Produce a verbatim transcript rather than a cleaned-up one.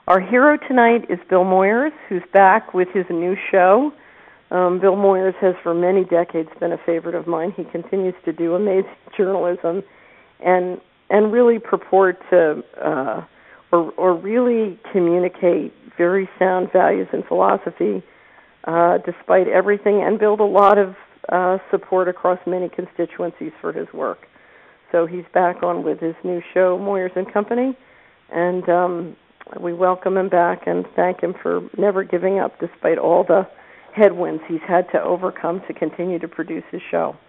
Our hero tonight is Bill Moyers, who's back with his new show. Um, Bill Moyers has for many decades been a favorite of mine. He continues to do amazing journalism and and really purport to uh, or, or really communicate very sound values and philosophy uh, despite everything, and build a lot of uh, support across many constituencies for his work. So he's back on with his new show, Moyers and Company, and um, we welcome him back and thank him for never giving up despite all the headwinds he's had to overcome to continue to produce his show.